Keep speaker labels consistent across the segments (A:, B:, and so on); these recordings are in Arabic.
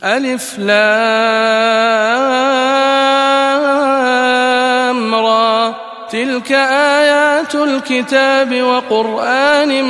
A: ألف لام را تلك آيات الكتاب وقرآن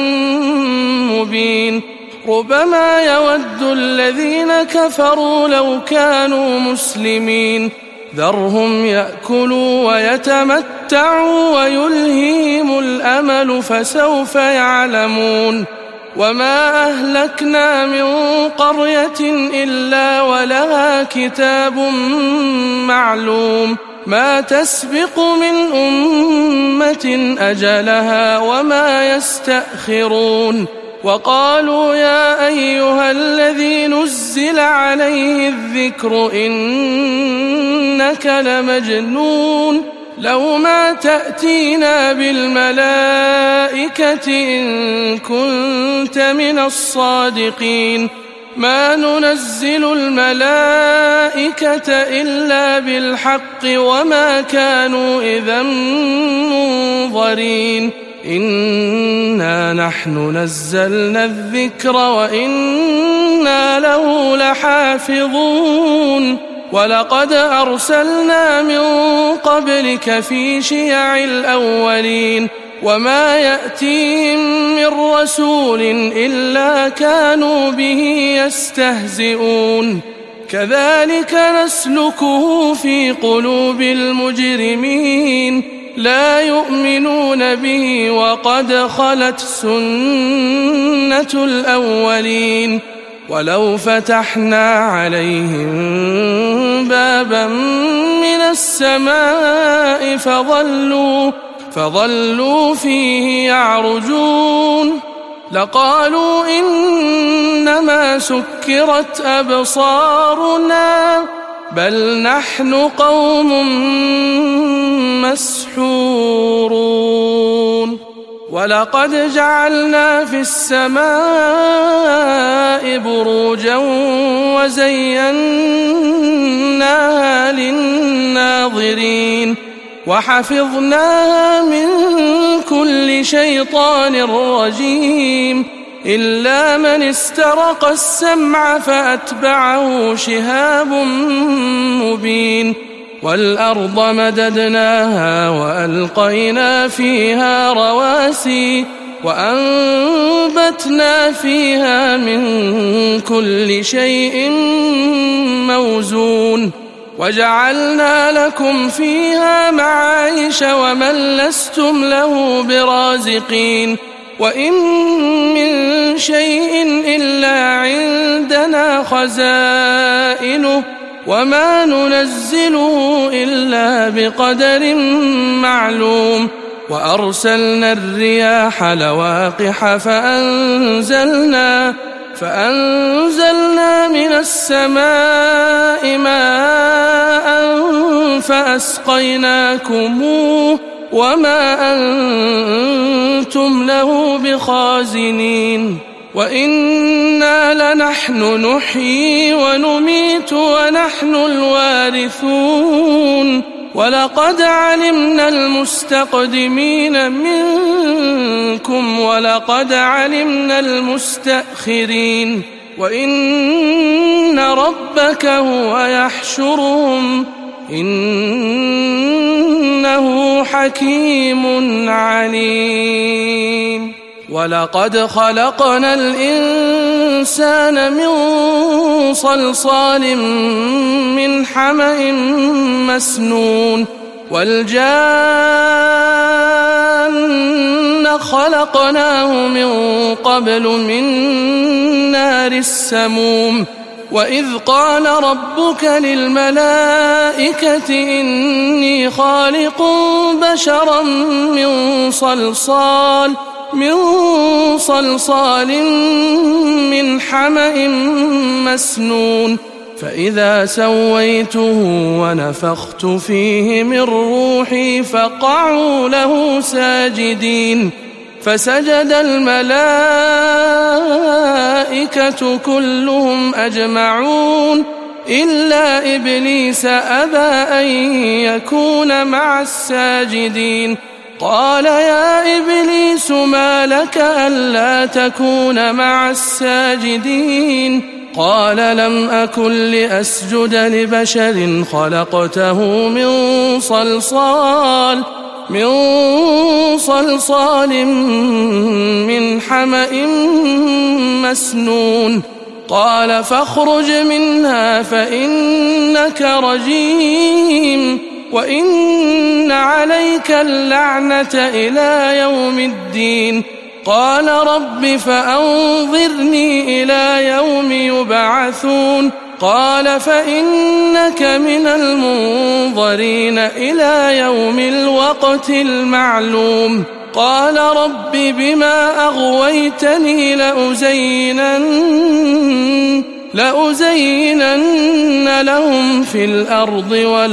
A: مبين ربما يود الذين كفروا لو كانوا مسلمين ذرهم يأكلوا ويتمتعوا ويلهيهم الأمل فسوف يعلمون وما أهلكنا من قرية إلا ولها كتاب معلوم ما تسبق من أمة أجلها وما يستأخرون وقالوا يا أيها الذي نزل عليه الذكر إنك لمجنون لو ما تأتينا بالملائكة إن كنت من الصادقين ما ننزل الملائكة إلا بالحق وما كانوا إذا منظرين إنا نحن نزلنا الذكر وإنا له لحافظون ولقد أرسلنا من قبلك في شيع الأولين وما يأتيهم من رسول إلا كانوا به يستهزئون كذلك نسلكه في قلوب المجرمين لا يؤمنون به وقد خلت سنة الأولين ولو فتحنا عليهم بابا من السماء فظلوا فيه يعرجون لقالوا إنما سكرت أبصارنا بل نحن قوم مسحورون ولقد جعلنا في السماء بروجا وزيناها للناظرين وحفظناها من كل شيطان رجيم إلا من استرق السمع فأتبعه شهاب مبين والأرض مددناها وألقينا فيها رواسي وأنبتنا فيها من كل شيء موزون وجعلنا لكم فيها معايش ومن لستم له برازقين وإن من شيء إلا عندنا خزائنه وما ننزله إلا بقدر معلوم وأرسلنا الرياح لواقح فأنزلنا من السماء ماء فأسقيناكموه وما أنتم له بخازنين وإنا لنحن نحيي ونميت ونحن الوارثون ولقد علمنا المستقدمين منكم ولقد علمنا المستأخرين وإن ربك هو يحشرهم إنه حكيم عليم ولقد خلقنا الإنسان من صلصال من حمأ مسنون والجان خلقناه من قبل من نار السموم وإذ قال ربك للملائكة إني خالق بشرا من صلصال من حمأ مسنون فإذا سويته ونفخت فيه من روحي فقعوا له ساجدين فسجد الملائكة كلهم أجمعون إلا إبليس أبى أن يكون مع الساجدين قال يا إبليس ما لك ألا تكون مع الساجدين قال لم أكن لأسجد لبشر خلقته من صلصال من حمأ مسنون قال فاخرج منها فإنك رجيم وإن عليك اللعنة إلى يوم الدين قال رب فأنظرني إلى يوم يبعثون قال فإنك من المنظرين إلى يوم الوقت المعلوم قال رب بما أغويتني لأزينن لهم في الأرض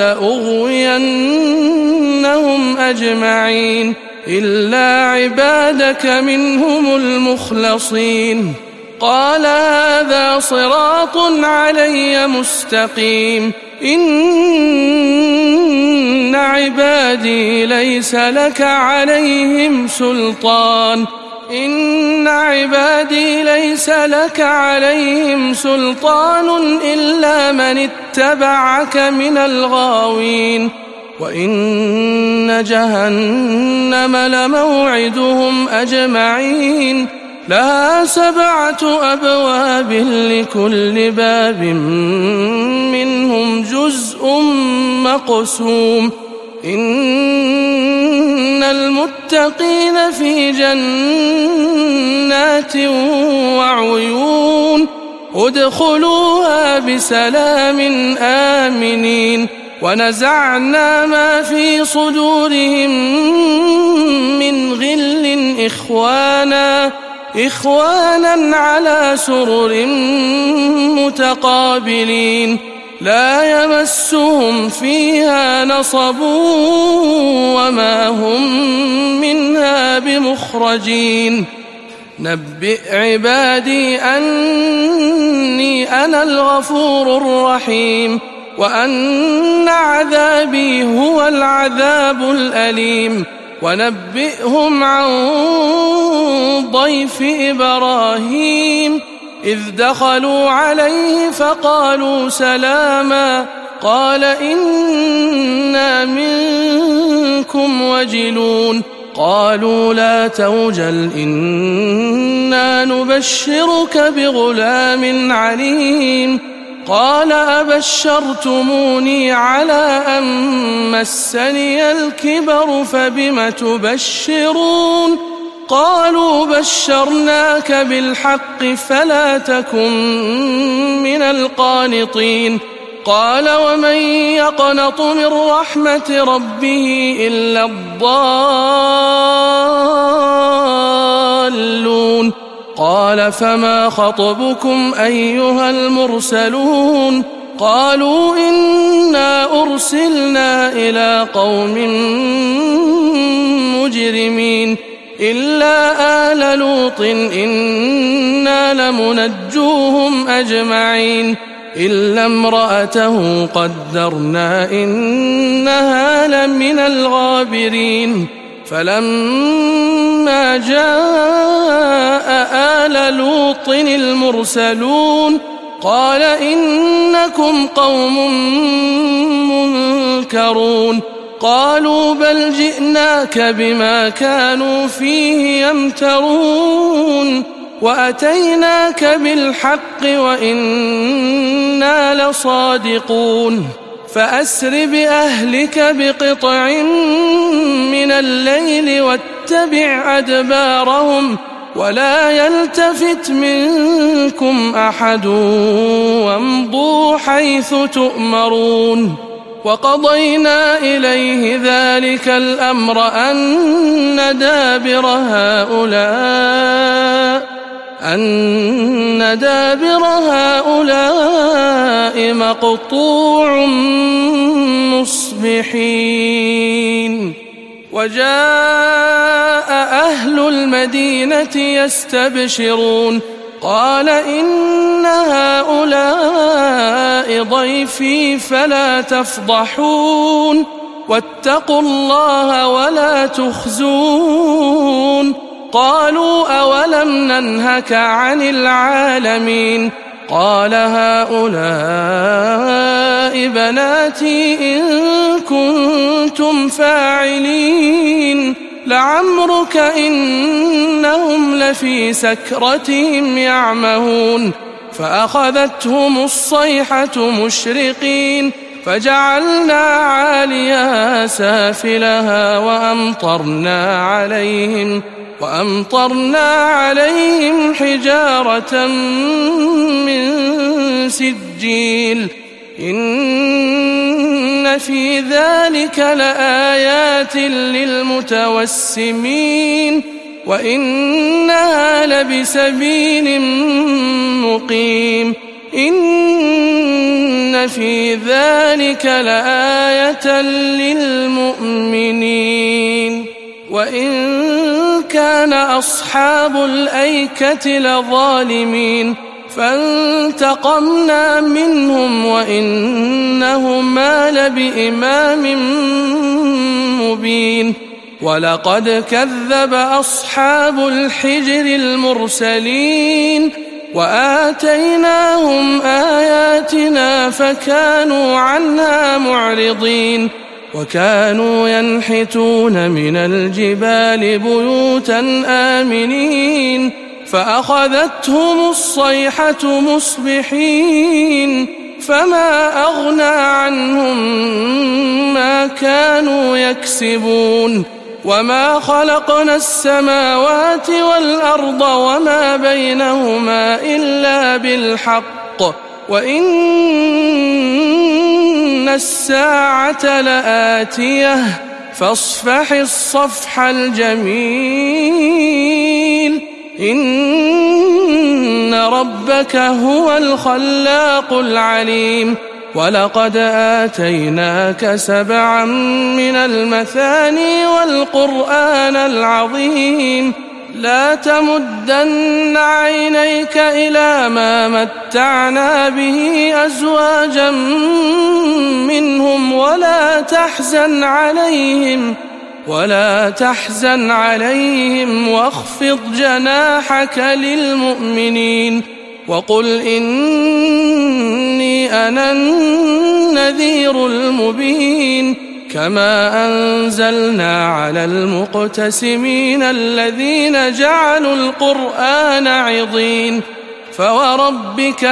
A: ولأغوينهم أجمعين إلا عبادك منهم المخلصين قال هذا صراط علي مستقيم إن عبادي ليس لك عليهم سلطان إلا من اتبعك من الغاوين وإن جهنم لموعدهم أجمعين لها 7 أبواب لكل باب منهم جزء مقسوم إن المتقين في جنات وعيون ادخلوها بسلام آمنين ونزعنا ما في صدورهم من غل إخوانا على سرر متقابلين لا يمسهم فيها نصب وما هم منها بمخرجين نبئ عبادي أني أنا الغفور الرحيم وأن عذابي هو العذاب الأليم ونبئهم عن ضيف إبراهيم إذ دخلوا عليه فقالوا سلاما قال إنا منكم وجلون قالوا لا توجل إنا نبشرك بغلام عليم قال أبشرتموني على أن مسني الكبر فبم تبشرون قالوا بشرناك بالحق فلا تكن من القانطين قال ومن يقنط من رحمة ربه إلا الضالون قال فما خطبكم أيها المرسلون قالوا إنا أرسلنا إلى قوم مجرمين إلا آل لوط إنا لمنجوهم أجمعين إلا امرأته قدرنا إنها لمن الغابرين فلما جاء آل لوط المرسلون قال إنكم قوم منكرون قالوا بل جئناك بما كانوا فيه يمترون وأتيناك بالحق وإنا لصادقون فأسر بأهلك بقطع من الليل واتبع أدبارهم ولا يلتفت منكم أحد وامضوا حيث تؤمرون وقضينا إليه ذلك الأمر أن دابر هؤلاء مقطوع مصبحين وجاء أهل المدينة يستبشرون قال إن هؤلاء ضيفي فلا تفضحون واتقوا الله ولا تخزون قالوا أولم ننهك عن العالمين قال هؤلاء بناتي إن كنتم فاعلين لعمرك إنهم لفي سكرتهم يعمهون فأخذتهم الصيحة مشرقين فجعلنا عاليها سافلها وأمطرنا عليهم حجارة من سجيل إن في ذلك لآيات للمتوسمين وإنها لبسبيل مقيم إن في ذلك لآية للمؤمنين وإن كان أصحاب الأيكة لظالمين فانتقمنا منهم وإنهما لبإمام مبين ولقد كذب أصحاب الحجر المرسلين وآتيناهم آياتنا فكانوا عنها معرضين وكانوا ينحتون من الجبال بيوتا آمنين فأخذتهم الصيحة مصبحين فما أغنى عنهم ما كانوا يكسبون وما خلقنا السماوات والأرض وما بينهما إلا بالحق وإن الساعة لآتية فاصفح الصفح الجميل إن ربك هو الخلاق العليم ولقد آتيناك 7 من المثاني والقرآن العظيم لا تمدن عينيك إلى ما متعنا به أزواجا منهم ولا تحزن عليهم واخفض جناحك للمؤمنين وقل إني أنا النذير المبين كما أنزلنا على المقتسمين الذين جعلوا القرآن عضين فوربك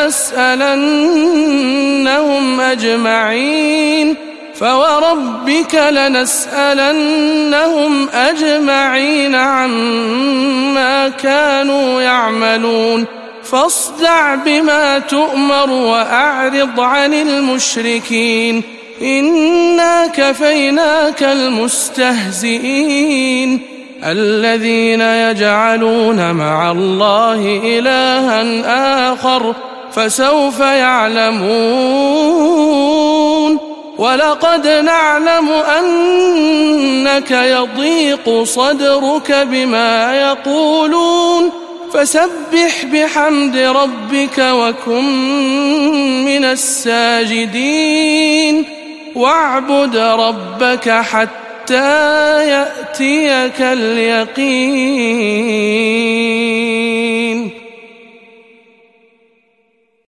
A: لنسألنهم أجمعين عما كانوا يعملون فاصدع بما تؤمر وأعرض عن المشركين إنا كفيناك المستهزئين الذين يجعلون مع الله إلها آخر فسوف يعلمون ولقد نعلم أنك يضيق صدرك بما يقولون فسبح بحمد ربك وكن من الساجدين واعبد ربك حتى يأتيك اليقين.